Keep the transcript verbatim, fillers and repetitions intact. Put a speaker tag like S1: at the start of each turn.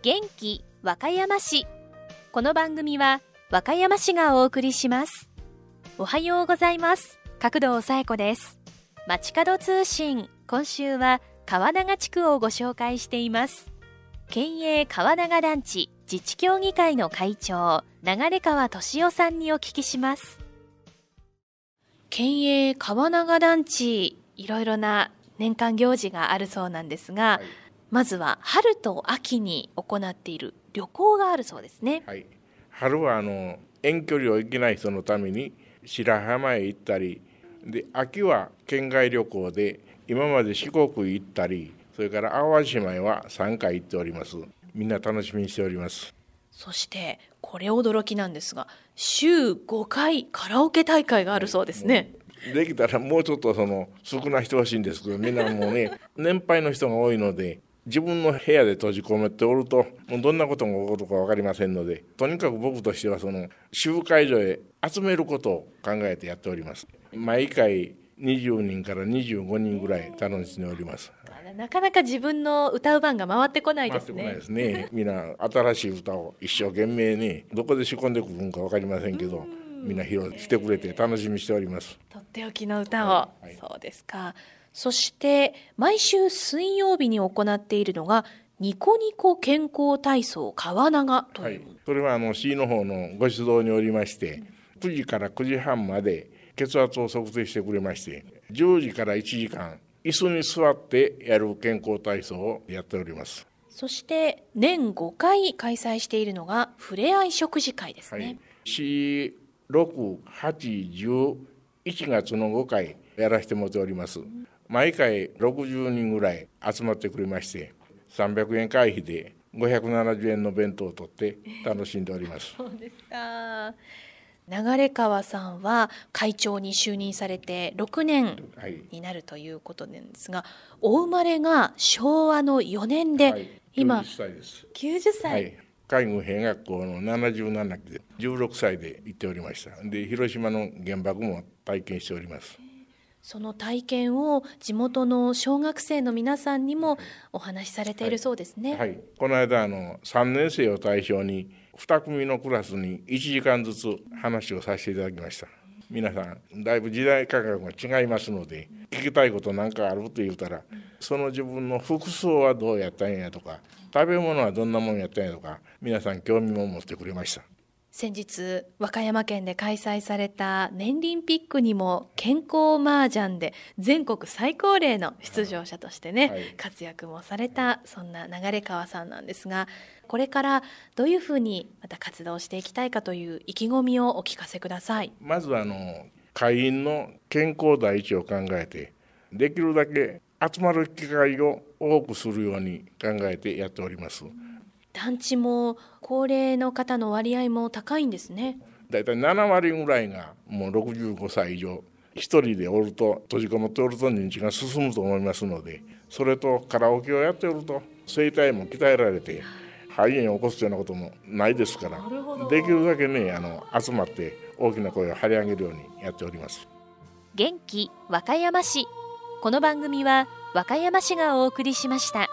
S1: 元気和歌山市。この番組は和歌山市がお送りします。おはようございます。角堂紗恵子です。街角通信、今週は川長地区をご紹介しています。県営川長団地自治協議会の会長、流川俊夫さんにお聞きします。県営川長団地、いろいろな年間行事があるそうなんですが、はい、まずは春と秋に行っている旅行があるそうですね。
S2: はい、春はあの遠距離を行けない人のために白浜へ行ったりで、秋は県外旅行で今まで四国行ったり、それから淡路島へはさんかい行っております。みんな楽しみにしております。
S1: そしてこれ驚きなんですが、週ごかいカラオケ大会があるそうですね。
S2: できたらもうちょっとその少なしてほしいんですけど、みんなもうね年配の人が多いので、自分の部屋で閉じ込めておるともうどんなことが起こるか分かりませんので、とにかく僕としてはその集会所へ集めることを考えてやっております。毎回にじゅうにんからにじゅうごにんぐらい楽しんでおります。
S1: なかなか自分の歌う番が回ってこないですね。
S2: 回ってこないですね。みんな新しい歌を一生懸命ね、どこで仕込んでくるのか分かりませんけど、みんな披露してくれて楽しみにしております。
S1: とっておきの歌を、
S2: はいはい、
S1: そうですか。そして毎週水曜日に行っているのがニコニコ健康体操川長という、はい、
S2: それはあの市の方のご指導におりまして、くじからくじはんまで血圧を測定してくれまして、じゅうじからいちじかん椅子に座ってやる健康体操をやっております。
S1: そして年ごかい開催しているのがふれあい食事会ですね。はい、
S2: し、ろく、はち、じゅういちがつのごかいやらせてもらっております。毎回ろくじゅうにんぐらい集まってくれまして、さんびゃくえん会費でごひゃくななじゅうえんの弁当を取って楽しんでおります。
S1: そうですか。流川さんは会長に就任されてろくねんになるということなんですが、はい、お生まれがしょうわのよねんで、はい、今
S2: きゅうじゅっさいです。
S1: きゅうじゅっさい、はい、
S2: 海軍兵学校のななじゅうななきでじゅうろくさいで行っておりました。で、広島の原爆も体験しております。
S1: その体験を地元の小学生の皆さんにもお話しされているそうですね。
S2: はいはい、この間あのさんねん生を対象にに組のクラスにいちじかんずつ話をさせていただきました。皆さんだいぶ時代感覚が違いますので、聞きたいことなんかあると言うたら、その自分の服装はどうやったんやとか、食べ物はどんなもんやったんやとか、皆さん興味も持ってくれました。
S1: 先日和歌山県で開催された年輪ピックにも健康麻雀で全国最高齢の出場者としてね、はい、活躍もされた、そんな流川さんなんですが、これからどういうふうにまた活動していきたいかという意気込みをお聞かせください。
S2: まずあの会員の健康第一を考えて、できるだけ集まる機会を多くするように考えてやっております。
S1: 団地も高齢の方の割合も高いんですね。
S2: だいたいななわりぐらいがもうろくじゅうごさい以上、一人でおると閉じこもっておると認知が進むと思いますので、それとカラオケをやっておると声帯も鍛えられて肺炎を起こすようなこともないですから、できるだけねあの集まって大きな声を張り上げるようにやっております。
S1: 元気和歌山市。この番組は和歌山市がお送りしました。